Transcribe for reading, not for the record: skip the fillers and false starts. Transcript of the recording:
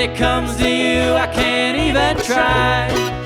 it comes to you, I can't even try.